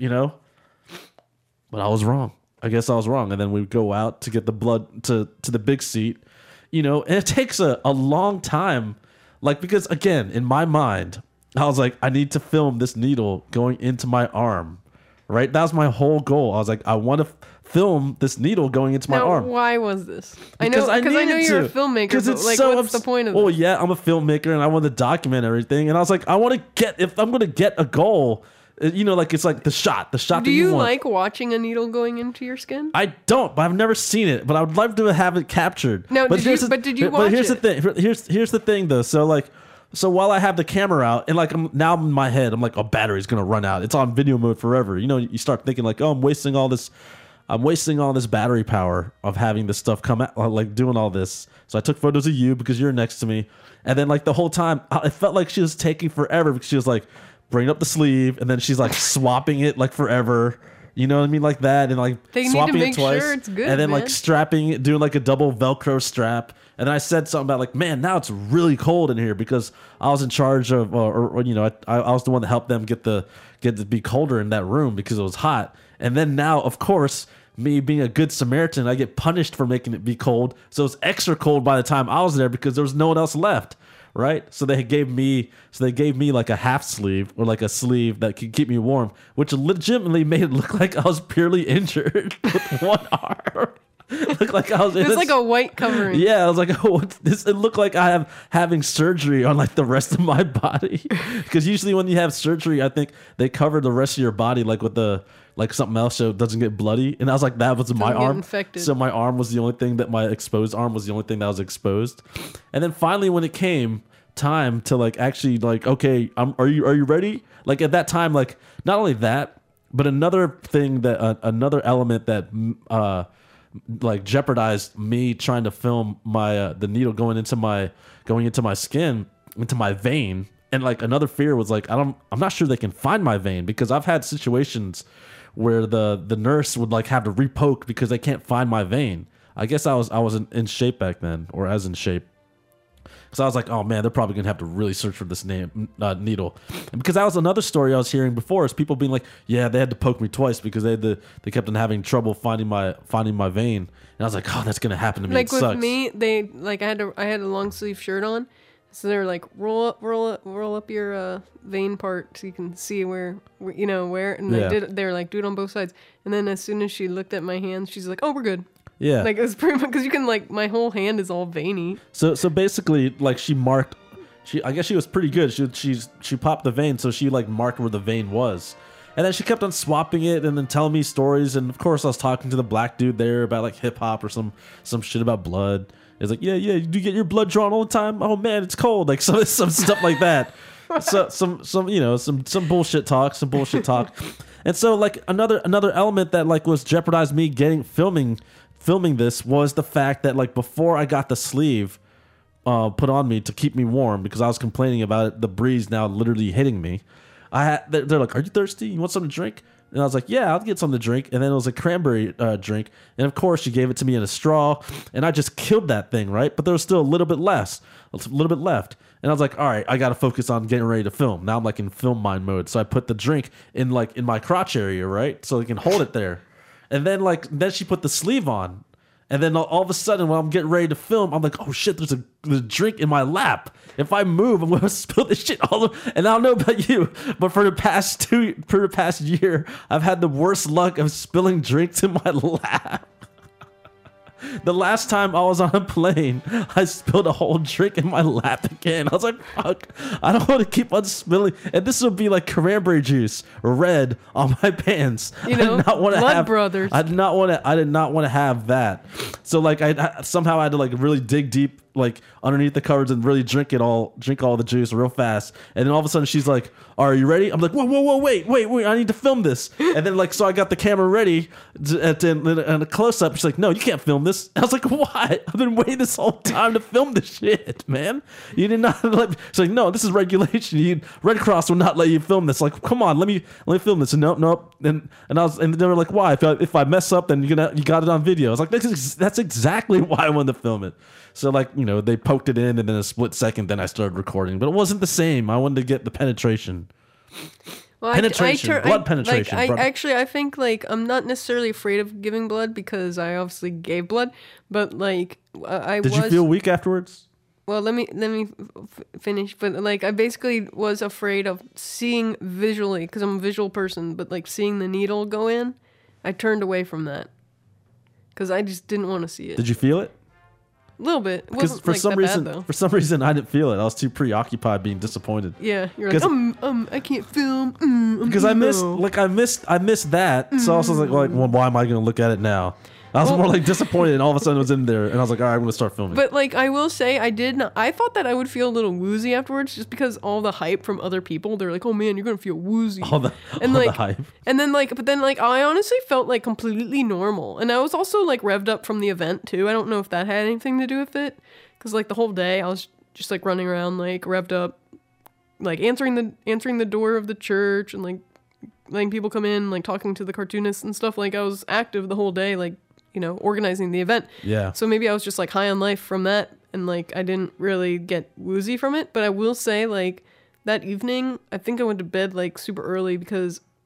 But I was wrong. I guess I was wrong. And then we go out to get the blood to the big seat, and it takes a long time, like, because again, in my mind, I was like, I need to film this needle going into my arm, right? That was my whole goal. I was like, I want to film this needle going into my arm. Why was this? Because I know you're a filmmaker, but like, what's the point of this? Well, yeah, I'm a filmmaker and I want to document everything. And I was like, I want to get, if I'm going to get a goal, like it's like the shot Do that you want. Like watching a needle going into your skin? I don't, but I've never seen it. But I would love to have it captured. No, did you watch here's it? the thing. Here's the thing though. So while I have the camera out and like now in my head, I'm like, battery's gonna run out. It's on video mode forever. You start thinking like, I'm wasting all this battery power of having this stuff come out, like doing all this. So I took photos of you because you're next to me, and then like the whole time, it felt like she was taking forever because she was like, bring up the sleeve, and then she's like swapping it like forever. You know what I mean? Like that, and like they swapping need to make it twice, sure it's good, and then man. like strapping it, doing like a double Velcro strap. And then I said something about like, man, now it's really cold in here because I was in charge of, I was the one that helped them get to be colder in that room because it was hot. And then now, of course, me being a good Samaritan, I get punished for making it be cold. So it's extra cold by the time I was there because there was no one else left. Right, so they gave me like a half sleeve or like a sleeve that could keep me warm, which legitimately made it look like I was purely injured with one arm. Looked like I was. It's like a white covering. Yeah, I was like, oh, what's this? It looked like I am having surgery on like the rest of my body, because usually when you have surgery, I think they cover the rest of your body like with like something else so it doesn't get bloody. And I was like, that was my arm. Infected. So my arm was the only thing that my exposed arm was the only thing that was exposed. And then finally, when it came time to like actually like, okay, are you ready? Like at that time, like not only that, but another thing that another element that like jeopardized me trying to film my the needle going into my skin, into my vein. And like another fear was like, I'm not sure they can find my vein, because I've had situations where the nurse would like have to repoke because they can't find my vein. I guess I was in shape back then, or as in shape. So I was like, oh man, they're probably gonna have to really search for this needle. And because that was another story I was hearing before, is people being like, yeah, they had to poke me twice because they kept on having trouble finding my vein. And I was like, oh, that's gonna happen to me. Like it with sucks. me, they like I had a long sleeve shirt on, so they're like roll up your vein part so you can see where. And Yeah. they're like do it on both sides. And then as soon as she looked at my hands, she's like, oh, we're good. Yeah. Like it was pretty much because you can like my whole hand is all veiny. So basically, like I guess she was pretty good. She popped the vein, so she like marked where the vein was, and then she kept on swapping it and then telling me stories. And of course, I was talking to the black dude there about like hip hop or some shit about blood. It's like, yeah, you get your blood drawn all the time. Oh man, it's cold. Like some stuff like that. So some bullshit talk, and so like another element that like was jeopardized me filming this was the fact that like before I got the sleeve put on me to keep me warm, because I was complaining about it, the breeze now literally hitting me. They're like, are you thirsty? You want something to drink? And I was like, yeah, I'll get something to drink. And then it was a cranberry drink. And of course, she gave it to me in a straw. And I just killed that thing, right? But there was still a little bit left. And I was like, all right, I got to focus on getting ready to film. Now I'm like in film mind mode. So I put the drink in my crotch area, right? So I can hold it there. And then she put the sleeve on. And then all of a sudden, when I'm getting ready to film, I'm like, oh shit, there's a drink in my lap. If I move, I'm going to spill this shit all over. And I don't know about you, but for the past year, I've had the worst luck of spilling drinks in my lap. The last time I was on a plane, I spilled a whole drink in my lap again. I was like, fuck, I don't want to keep on spilling. And this would be like cranberry juice, red on my pants. You know, I did not want to Blood have, Brothers. I did not want to have that. So like I somehow had to like really dig deep like underneath the covers and really drink all the juice real fast. And then all of a sudden she's like, are you ready? I'm like, whoa, wait, I need to film this. And then like, so I got the camera ready and a close up. She's like, no, you can't film this. I was like, why? I've been waiting this whole time to film this shit, man. You did not let me. She's like, no, this is regulation. Red Cross will not let you film this. Like, come on, let me film this. And nope. And they were like, why? If I mess up, then you got it on video. I was like, that's exactly why I wanted to film it. So like, they poked it in, and then a split second, then I started recording. But it wasn't the same. I wanted to get the penetration. Well, blood penetration. I think like I'm not necessarily afraid of giving blood because I obviously gave blood, but like Did you feel weak afterwards? Well, let me finish. But like I basically was afraid of seeing visually because I'm a visual person, but like seeing the needle go in, I turned away from that because I just didn't want to see it. Did you feel it? A little bit. It wasn't for like some that reason, bad, though. for some reason, I didn't feel it. I was too preoccupied being disappointed. Yeah, you're like, I can't film. Because I missed that. So I was like, well, why am I going to look at it now? I was more like disappointed, and all of a sudden it was in there, and I was like, all right, I'm going to start filming. But like, I will say, I thought that I would feel a little woozy afterwards, just because all the hype from other people. They're like, oh man, you're going to feel woozy. All the hype. And then I honestly felt like completely normal, and I was also like revved up from the event too. I don't know if that had anything to do with it, because like the whole day I was just like running around like revved up, like answering the door of the church and like letting people come in, like talking to the cartoonists and stuff. Like I was active the whole day, like, organizing the event. Yeah. So maybe I was just like high on life from that, and like I didn't really get woozy from it. But I will say, like, that evening, I think I went to bed like super early because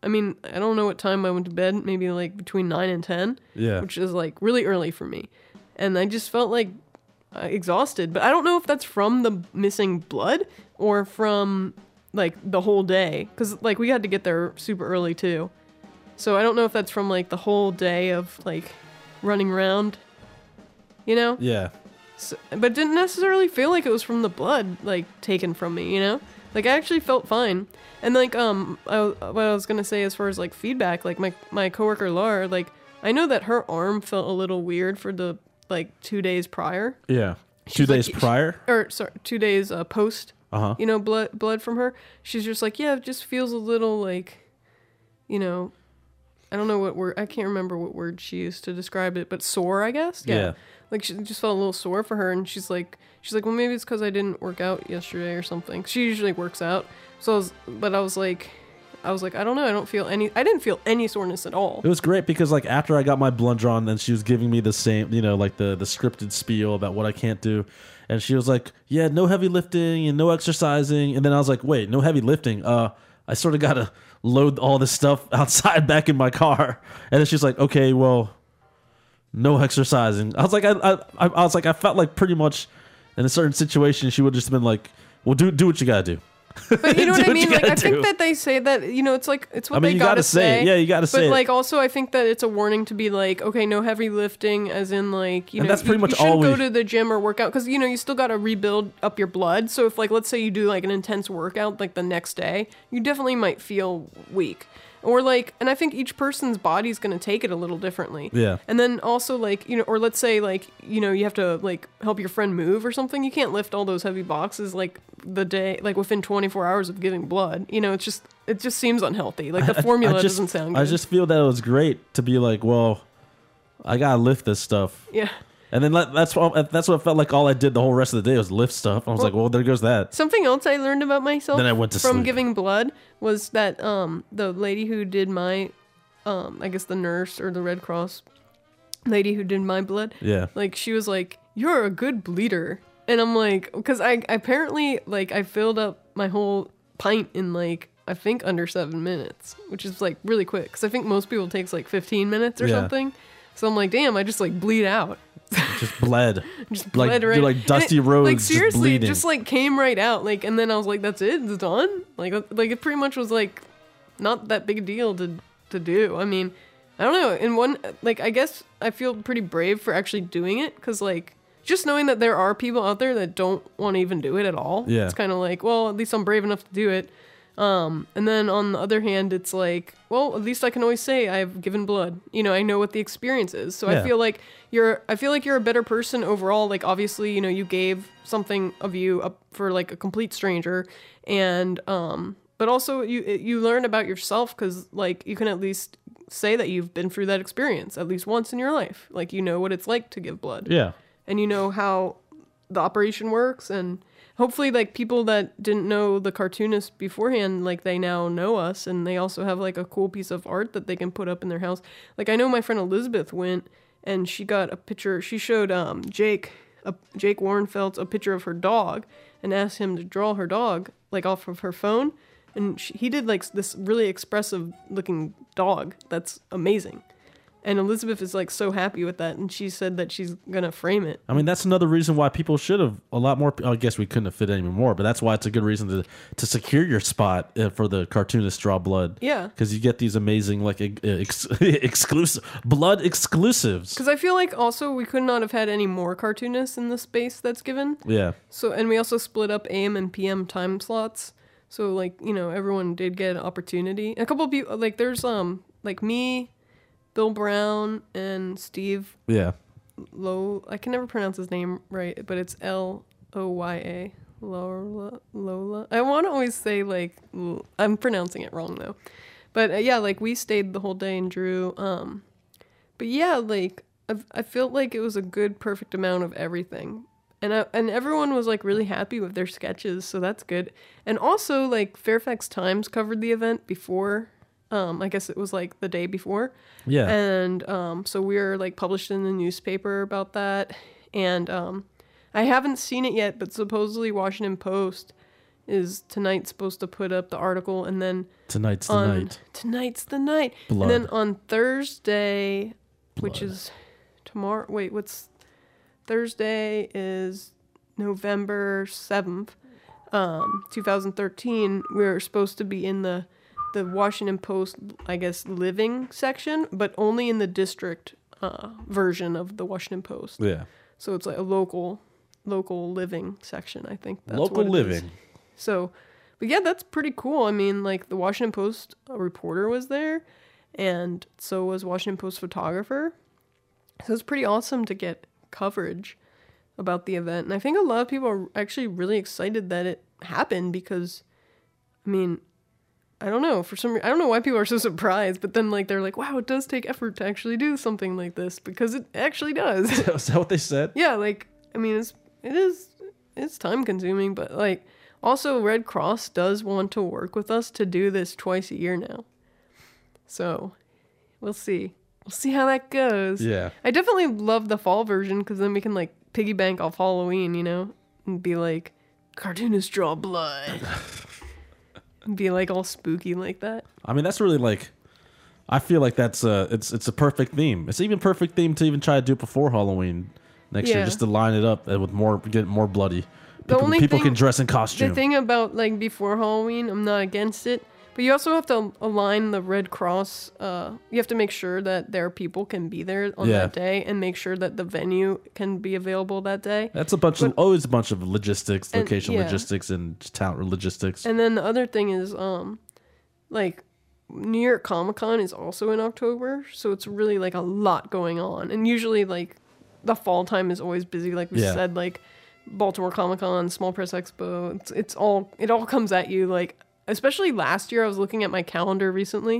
I mean, I don't know what time I went to bed, maybe like between 9 and 10. Yeah. Which is like really early for me. And I just felt like exhausted. But I don't know if that's from the missing blood or from like the whole day. Because like we had to get there super early too. So I don't know if that's from like the whole day of like running around, you know? Yeah. So, but didn't necessarily feel like it was from the blood like taken from me, you know? Like I actually felt fine. And like what I was gonna say as far as like feedback, like my coworker Laura, like I know that her arm felt a little weird for the like 2 days prior. Yeah. She's 2 days like, prior? Or sorry, 2 days post. Uh-huh. You know, blood from her. She's just like, yeah, it just feels a little like, you know, I don't know what word, I can't remember what word she used to describe it, but sore, I guess. Yeah. Like she just felt a little sore for her, and she's like, well, maybe it's because I didn't work out yesterday or something. She usually works out, so I was like, I don't know, I didn't feel any soreness at all. It was great because like after I got my blood drawn, then she was giving me the same, you know, like the scripted spiel about what I can't do, and she was like, yeah, no heavy lifting and no exercising, and then I was like, wait, no heavy lifting? I sort of gotta load all this stuff outside back in my car, and then she's like, okay, well, no exercising. I was like, I felt like pretty much in a certain situation she would have just been like, well, do what you gotta do. But you know what I mean? Like, I do. think that they say that, you know, it's like, it's what I mean, they you gotta say. Yeah, you gotta say But it. like, also, I think that it's a warning to be like, okay, no heavy lifting, as in like, you And know, that's pretty much you shouldn't all we- go to the gym or work out, because, you know, you still gotta rebuild up your blood. So if like, let's say you do like an intense workout like the next day, you definitely might feel weak. Or like, and I think each person's body's gonna take it a little differently. Yeah. And then also like, you know, or let's say like, you know, you have to like help your friend move or something. You can't lift all those heavy boxes like the day, like within 24 hours of giving blood. You know, it just seems unhealthy. Like the formula doesn't sound good. I just feel that it was great to be like, well, I gotta lift this stuff. Yeah. And then that's what it felt like. All I did the whole rest of the day was lift stuff. I was like, well, there goes that. Something else I learned about myself Then I went to from sleep. giving blood was that the lady who did my I guess the nurse or the Red Cross lady who did my blood, Yeah. like she was like, you're a good bleeder. And I'm like, because I apparently like I filled up my whole pint in like I think under 7 minutes, which is like really quick, because I think most people takes like 15 minutes or Yeah. something. So I'm like, damn, I just like bleed out. Just bled. Just Like- bled right. you're like and Dusty it, Rhodes Like just seriously, bleeding. it just like came right out. Like, and then I was like, that's it, it's done. Like it pretty much was like not that big a deal to do. I mean, I don't know. In one, like, I guess I feel pretty brave for actually doing it, because like just knowing that there are people out there that don't want to even do it at all. Yeah. It's kind of like, well, at least I'm brave enough to do it. And then on the other hand, it's like, well, at least I can always say I've given blood. You know, I know what the experience is. So Yeah. I feel like you're a better person overall. Like, obviously, you know, you gave something of you up for like a complete stranger, and but also you learn about yourself, because like you can at least say that you've been through that experience at least once in your life. Like, you know what it's like to give blood. Yeah. And you know how the operation works, and hopefully like people that didn't know the cartoonist beforehand, like they now know us, and they also have like a cool piece of art that they can put up in their house. Like, I know my friend Elizabeth went and she got a picture. She showed Jake Warrenfeld a picture of her dog and asked him to draw her dog like off of her phone, and he did like this really expressive looking dog that's amazing. And Elizabeth is like so happy with that, and she said that she's gonna frame it. I mean, that's another reason why people should have a lot more. I guess we couldn't have fit any more, but that's why it's a good reason to secure your spot for the cartoonist draw blood. Yeah. Because you get these amazing like exclusive blood exclusives. Because I feel like also we could not have had any more cartoonists in the space that's given. Yeah. So, and we also split up AM and PM time slots. So like, you know, everyone did get an opportunity. A couple of people, like there's like me, Bill Brown, and Steve Yeah. Low. I can never pronounce his name right, but it's Loya. Lola. I want to always say like I'm pronouncing it wrong though. But yeah, like we stayed the whole day and drew. But yeah, like I felt like it was a good, perfect amount of everything. And everyone was like really happy with their sketches, so that's good. And also like Fairfax Times covered the event before. I guess it was like the day before. Yeah. And so we were like published in the newspaper about that. And I haven't seen it yet, but supposedly Washington Post is tonight's supposed to put up the article, and then Tonight's the night. Tonight's the night. Blood. And then on Thursday, which Blood. is tomorrow. Wait, what's Thursday is November 7th, 2013. We're supposed to be in the Washington Post, I guess, living section, but only in the district version of the Washington Post. Yeah. So it's like a local living section, I think. That's Local what it is. living. So, but yeah, that's pretty cool. I mean, like the Washington Post reporter was there, and so was Washington Post photographer. So it's pretty awesome to get coverage about the event. And I think a lot of people are actually really excited that it happened because, I mean, I don't know, I don't know why people are so surprised, but then like they're like, wow, it does take effort to actually do something like this, because it actually does. Is that what they said? Yeah, like, I mean, it's time consuming, but like, also Red Cross does want to work with us to do this twice a year now. So, we'll see. We'll see how that goes. Yeah. I definitely love the fall version, because then we can like piggy bank off Halloween, you know, and be like, cartoonists draw blood. And be like all spooky like that. I mean, that's really like, I feel like that's it's a perfect theme. It's even perfect theme to even try to do it before Halloween next year, just to line it up with get it more bloody. People can dress in costume. The thing about like before Halloween, I'm not against it, but you also have to align the Red Cross. You have to make sure that their people can be there on that day, and make sure that the venue can be available that day. That's always a bunch of logistics, logistics, and talent logistics. And then the other thing is, like New York Comic Con is also in October, so it's really like a lot going on. And usually like the fall time is always busy, like we said, like Baltimore Comic Con, Small Press Expo. It all comes at you, like, especially last year. I was looking at my calendar recently,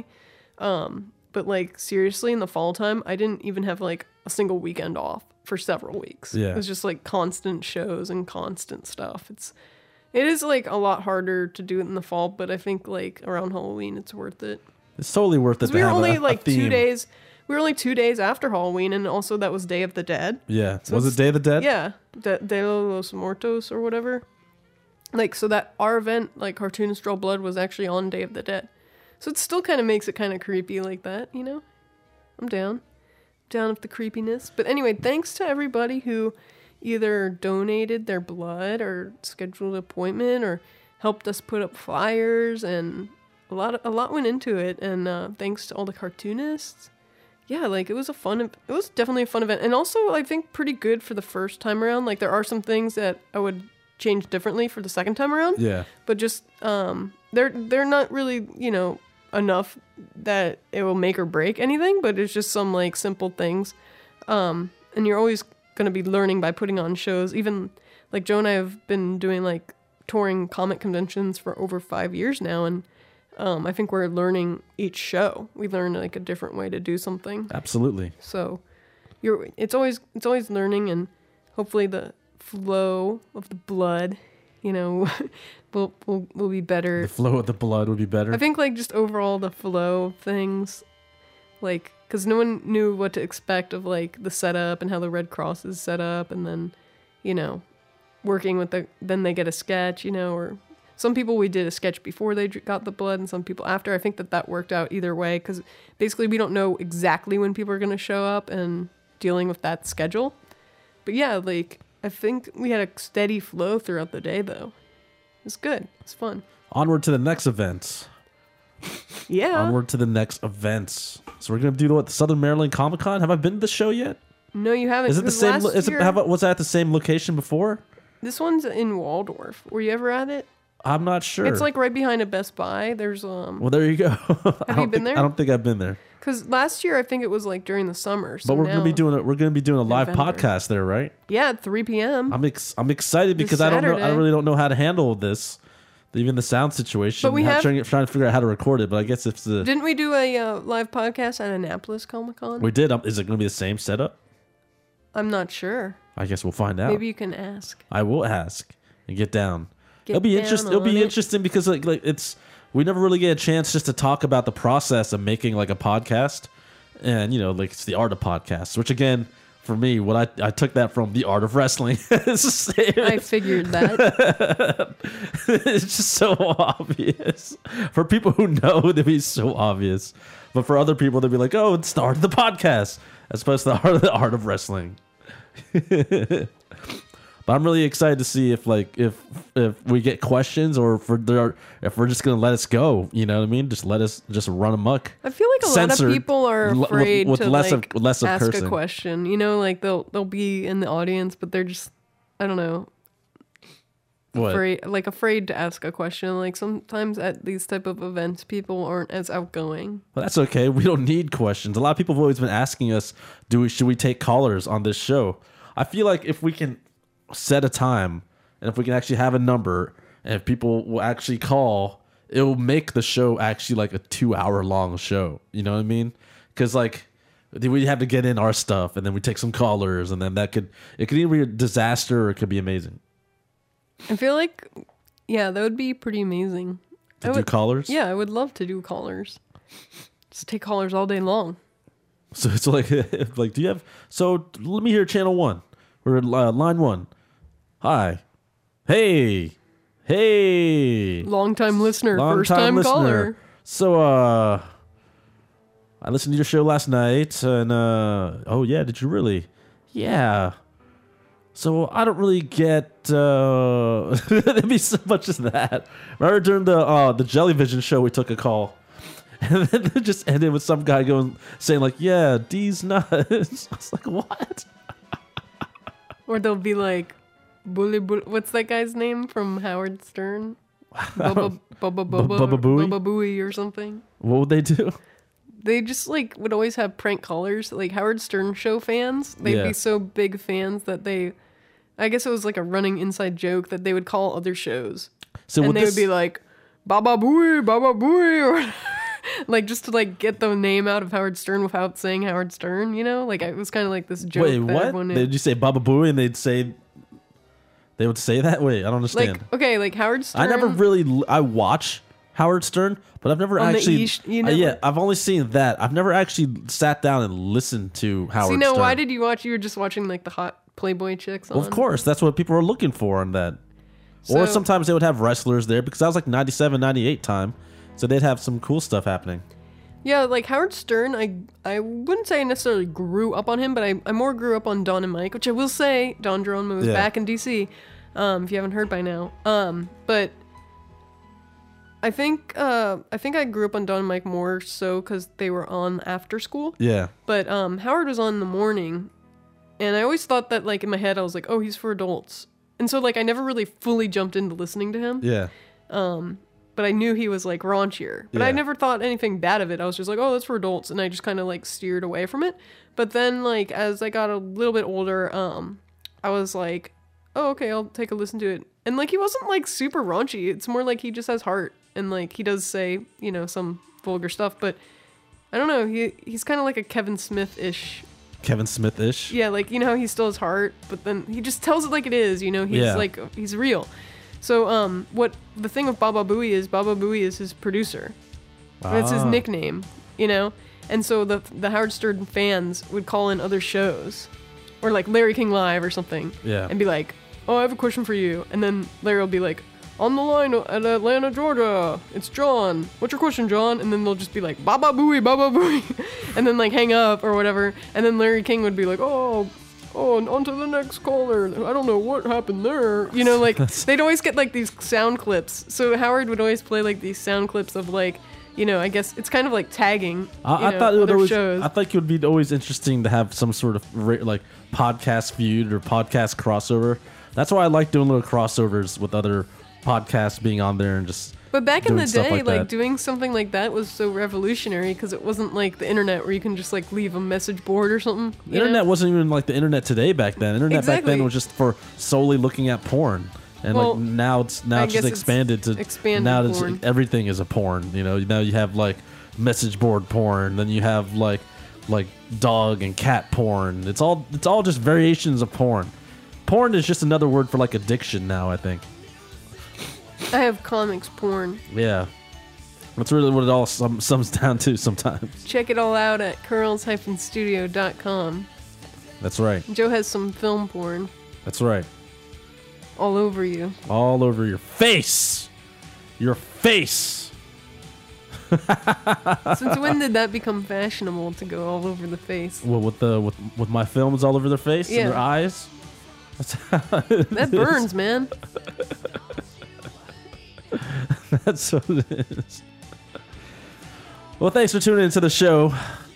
but like seriously, in the fall time, I didn't even have like a single weekend off for several weeks. Yeah. It was just like constant shows and constant stuff. It is like a lot harder to do it in the fall, but I think like around Halloween, it's worth it. It's totally worth it. We were only like 2 days. We were only 2 days after Halloween, and also that was Day of the Dead. Yeah. So was it Day of the Dead? Yeah. De los Muertos or whatever. Like, so that our event, like Cartoonist Draw Blood, was actually on Day of the Dead. So it still kind of makes it kind of creepy like that, you know? I'm down. Down with the creepiness. But anyway, thanks to everybody who either donated their blood or scheduled an appointment or helped us put up flyers, and a lot went into it. And thanks to all the cartoonists. Yeah, like it was definitely a fun event. And also I think pretty good for the first time around. Like there are some things that I would change differently for the second time around. Yeah. But just they're not really, you know, enough that it will make or break anything, but it's just some like simple things. And you're always going to be learning by putting on shows. Even like Joe and I have been doing like touring comic conventions for over 5 years now, and I think we're learning each show. We learn like a different way to do something. Absolutely. So it's always learning, and hopefully the flow of the blood, you know, will be better. The flow of the blood would be better. I think like just overall the flow of things, like, because no one knew what to expect of like the setup and how the Red Cross is set up, and then, you know, working with then they get a sketch, you know, or some people we did a sketch before they got the blood, and some people after. I think that worked out either way, because basically we don't know exactly when people are going to show up and dealing with that schedule. But yeah, like I think we had a steady flow throughout the day though. It's good. It's fun. Onward to the next events. Yeah. Onward to the next events. So we're gonna do the Southern Maryland Comic Con. Have I been to the show yet? No, you haven't. Is it the same? Was I at the same location before? This one's in Waldorf. Were you ever at it? I'm not sure. It's like right behind a Best Buy. There's Well, there you go. Have you been there? I don't think I've been there. Because last year I think it was like during the summer. So but we're gonna be doing a live November. podcast there, right? Yeah, at 3 p.m. I'm excited because I really don't know how to handle this, even the sound situation. But we trying to figure out how to record it. But I guess if the didn't we do a live podcast at Annapolis Comic Con? We did. Is it going to be the same setup? I'm not sure. I guess we'll find out. Maybe you can ask. I will ask and get down. It'll be interesting because like we never really get a chance just to talk about the process of making like a podcast, and you know, like it's the art of podcasts, which again, for me, what I took that from The Art of Wrestling. I figured that. It's just so obvious. For people who know, it'd be so obvious. But for other people, they'd be like, oh, it's the art of the podcast, as opposed to the art of wrestling. But I'm really excited to see if we get questions, or if we're just gonna let us go. You know what I mean? Just let us just run amok. I feel like a lot of people are afraid with to less like of ask cursing. a question. You know, like they'll be in the audience, but they're just, I don't know, What? afraid to ask a question. Like sometimes at these type of events, people aren't as outgoing. Well, that's okay. We don't need questions. A lot of people have always been asking us, should we take callers on this show? I feel like if we can set a time, and if we can actually have a number, and if people will actually call, it will make the show actually like a 2-hour long show. You know what I mean? Because like we have to get in our stuff, and then we take some callers, and then it could either be a disaster or it could be amazing. I feel like, yeah, that would be pretty amazing. To do callers? Yeah, I would love to do callers. Just take callers all day long. So it's like do you have? So let me hear channel 1 or line 1. Hi, hey. Long time listener, first time caller. So I listened to your show last night, and oh yeah, did you really? Yeah. So I don't really get. There'd be so much as that. Remember during the Jellyvision show, we took a call, and then it just ended with some guy saying like, "Yeah, D's nuts." I was like, "What?" Or they'll be like, "Bully, what's that guy's name from Howard Stern? Bubba Booey or something." What would they do? They just like would always have prank callers, like Howard Stern show fans. They'd be so big fans that I guess it was like a running inside joke that they would call other shows. So and they would be like, Baba Booey, or like just to like get the name out of Howard Stern without saying Howard Stern, you know? Like it was kind of like this joke. Wait, what? Did you say Baba Booey and they would say that? Wait, I don't understand. Like, okay, like Howard Stern. I watch Howard Stern, but I've never actually. Yeah, I've only seen that. I've never actually sat down and listened to Howard Stern. Why did you watch? You were just watching like the hot Playboy chicks on. Well, of course, that's what people are looking for on that. Or sometimes they would have wrestlers there, because that was like 97, 98 time. So they'd have some cool stuff happening. Yeah, like Howard Stern, I wouldn't say I necessarily grew up on him, but I more grew up on Don and Mike, which I will say, Don Jerome was back in DC, if you haven't heard by now. But I think I grew up on Don and Mike more so because they were on after school. Yeah. But Howard was on in the morning, and I always thought that, like, in my head, I was like, oh, he's for adults. And so, like, I never really fully jumped into listening to him. Yeah. But I knew he was, like, raunchier. But I never thought anything bad of it. I was just like, oh, that's for adults. And I just kind of, like, steered away from it. But then, like, as I got a little bit older, I was like, oh, okay, I'll take a listen to it. And, like, he wasn't, like, super raunchy. It's more like he just has heart. And, like, he does say, you know, some vulgar stuff. But, I don't know, he's kind of like a Kevin Smith-ish. Kevin Smith-ish? Yeah, like, you know how he still has heart, but then he just tells it like it is, you know? He's, like, he's real. So, what the thing with Baba Booey is his producer. That's his nickname, you know? And so the Howard Stern fans would call in other shows. Or, like, Larry King Live or something. Yeah. And be like, oh, I have a question for you. And then Larry will be like, on the line at Atlanta, Georgia, it's John. What's your question, John? And then they'll just be like, Baba Booey. And then, like, hang up or whatever. And then Larry King would be like, oh, on to the next caller. I don't know what happened there. You know, like, they'd always get, like, these sound clips. So Howard would always play, like, these sound clips of, like, you know, I guess it's kind of like tagging. I thought it would be always interesting to have some sort of, like, podcast feud or podcast crossover. That's why I like doing little crossovers with other podcasts being on there and just. But back in the day, like doing something like that was so revolutionary because it wasn't like the internet where you can just like leave a message board or something. The internet wasn't even like the internet today back then. Internet back then was just for solely looking at porn. And like now it's just expanded to now everything is a porn. You know, now you have like message board porn, then you have like dog and cat porn. It's all just variations of porn. Porn is just another word for like addiction now, I think. I have comics porn. Yeah. That's really what it all sums down to sometimes. Check it all out at curls-studio.com. That's right. Joe has some film porn That's right. all over you. All over your face. Your face. Since when did that become fashionable to go all over the face? Well, with my films all over their face and Yeah. their eyes. That burns, man. That's what it is. Well, thanks for tuning into the show.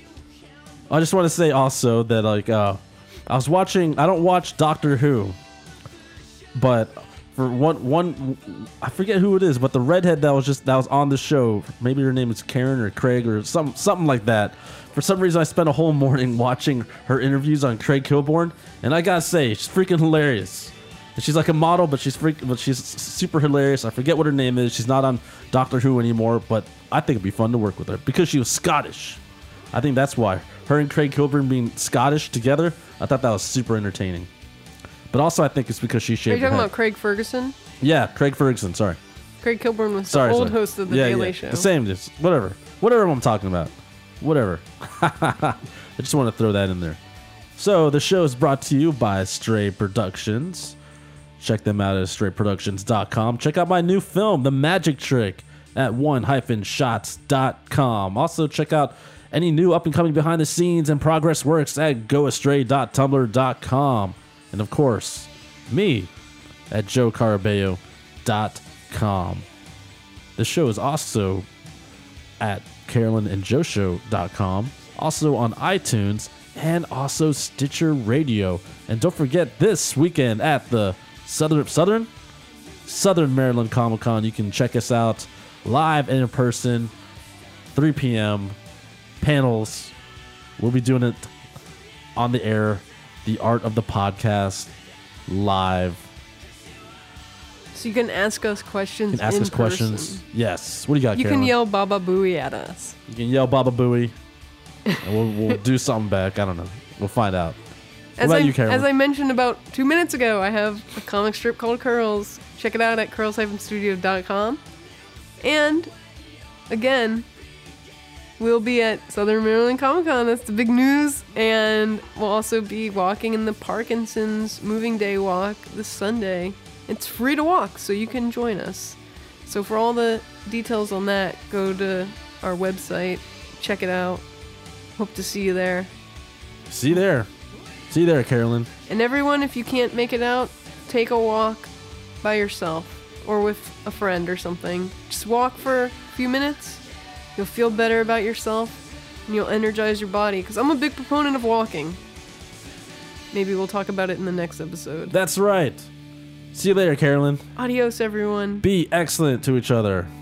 I just want to say also that I was watching. I don't watch Doctor Who, but for one, I forget who it is, but the redhead that was on the show. Maybe her name is Karen or Craig or something like that. For some reason, I spent a whole morning watching her interviews on Craig Kilborn, and I gotta say, she's freaking hilarious. And she's like a model, but she's super hilarious. I forget what her name is. She's not on Doctor Who anymore, but I think it'd be fun to work with her because she was Scottish. I think that's why. Her and Craig Kilborn being Scottish together, I thought that was super entertaining. But also, I think it's because she Are shaved you her talking head. about Craig Ferguson? Yeah, Craig Ferguson. Sorry. Craig Kilborn was Sorry. the old sorry. host of the Yeah, Daily yeah. Show. The same. Just whatever. Whatever I'm talking about. Whatever. I just want to throw that in there. So the show is brought to you by Stray Productions. Check them out at strayproductions.com. Check out my new film, The Magic Trick, at one-shots.com. Also check out any new up-and-coming behind-the-scenes and progress works at goastray.tumblr.com. And of course, me at joecarabello.com. The show is also at carolynandjoeshow.com, also on iTunes, and also Stitcher Radio. And don't forget, this weekend at the Southern Maryland Comic Con, you can check us out live and in person, 3 p.m. panels. We'll be doing it on the air, the art of the podcast, live. So you can ask us questions. You can ask in us questions. person. Yes. What do you got, You Carolyn? can yell Baba Booey at us. You can yell Baba Booey, and we'll do something back. I don't know. We'll find out. What about you, Carolyn? As I mentioned about 2 minutes ago, I have a comic strip called Curls. Check it out at curls-studio.com. And again, we'll be at Southern Maryland Comic Con. That's the big news. And we'll also be walking in the Parkinson's Moving Day Walk this Sunday. It's free to walk, so you can join us. So for all the details on that, go to our website, check it out. Hope to see you there. See you there. See you there, Carolyn. And everyone, if you can't make it out, take a walk by yourself or with a friend or something. Just walk for a few minutes. You'll feel better about yourself and you'll energize your body. Because I'm a big proponent of walking. Maybe we'll talk about it in the next episode. That's right. See you later, Carolyn. Adios, everyone. Be excellent to each other.